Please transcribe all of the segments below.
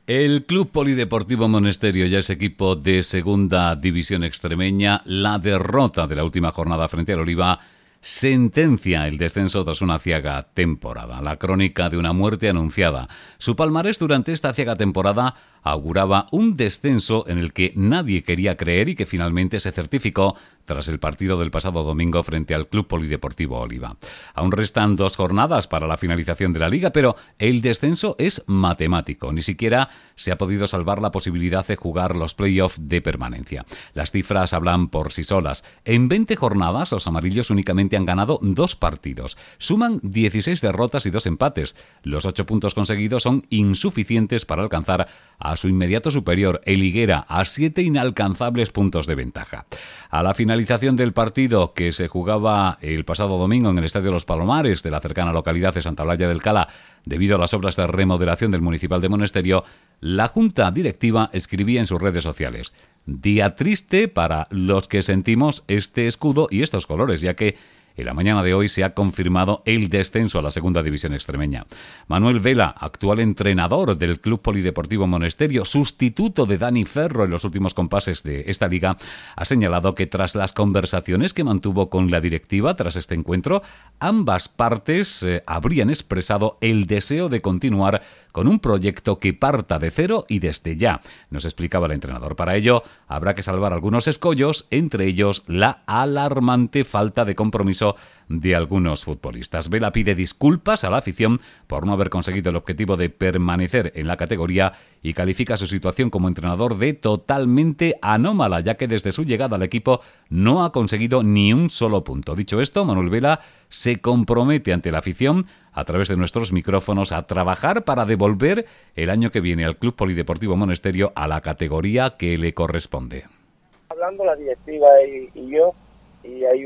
El Club Polideportivo Monesterio ya es equipo de Segunda División Extremeña. La derrota de la última jornada frente al Oliva sentencia el descenso tras una ciaga temporada. La crónica de una muerte anunciada. Su palmarés durante esta ciaga temporada auguraba un descenso en el que nadie quería creer y que finalmente se certificó tras el partido del pasado domingo frente al Club Polideportivo Oliva. Aún restan 2 jornadas para la finalización de la Liga, pero el descenso es matemático. Ni siquiera se ha podido salvar la posibilidad de jugar los playoffs de permanencia. Las cifras hablan por sí solas. En 20 jornadas, los amarillos únicamente han ganado 2 partidos. Suman 16 derrotas y 2 empates. Los 8 puntos conseguidos son insuficientes para alcanzar a su inmediato superior, el Higuera, a 7 inalcanzables puntos de ventaja. A la finalización del partido, que se jugaba el pasado domingo en el Estadio Los Palomares de la cercana localidad de Santa Olalla del Cala, debido a las obras de remodelación del Municipal de Monesterio, la Junta Directiva escribía en sus redes sociales: día triste para los que sentimos este escudo y estos colores, ya que en la mañana de hoy se ha confirmado el descenso a la Segunda División Extremeña. Manuel Vela, actual entrenador del Club Polideportivo Monesterio, sustituto de Dani Ferro en los últimos compases de esta liga, ha señalado que tras las conversaciones que mantuvo con la directiva tras este encuentro, ambas partes habrían expresado el deseo de continuar con un proyecto que parta de cero y desde ya. Nos explicaba el entrenador. Para ello, habrá que salvar algunos escollos, entre ellos la alarmante falta de compromiso de algunos futbolistas. Vela pide disculpas a la afición por no haber conseguido el objetivo de permanecer en la categoría y califica su situación como entrenador de totalmente anómala, ya que desde su llegada al equipo no ha conseguido ni un solo punto. Dicho esto, Manuel Vela se compromete ante la afición a través de nuestros micrófonos a trabajar para devolver el año que viene al Club Polideportivo Monesterio a la categoría que le corresponde. Hablando la directiva y yo, y hay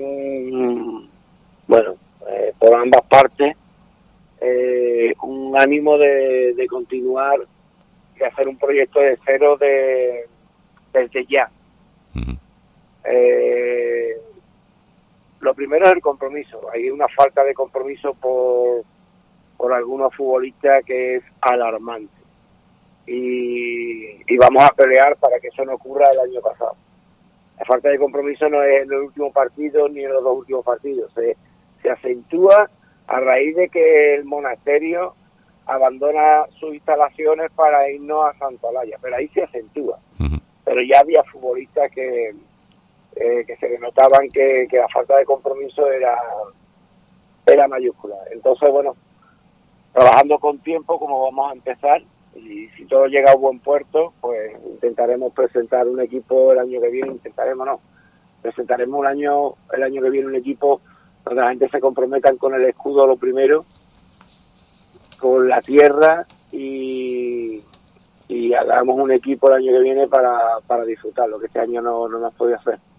por ambas partes, un ánimo de continuar, de hacer un proyecto de cero desde ya. Uh-huh. Lo primero es el compromiso. Hay una falta de compromiso por algunos futbolistas que es alarmante. Y vamos a pelear para que eso no ocurra el año pasado. La falta de compromiso no es en el último partido ni en los 2 últimos partidos. Se acentúa a raíz de que el monasterio abandona sus instalaciones para irnos a Santa Olalla. Pero ahí se acentúa. Uh-huh. Pero ya había futbolistas que se le notaban que la falta de compromiso era mayúscula. Entonces, bueno, trabajando con tiempo, como vamos a empezar, y si todo llega a buen puerto, pues intentaremos presentar un equipo el año que viene. Presentaremos el año que viene un equipo donde la gente se comprometan con el escudo lo primero, con la tierra, y hagamos un equipo el año que viene para disfrutar, lo que este año no hemos podido hacer.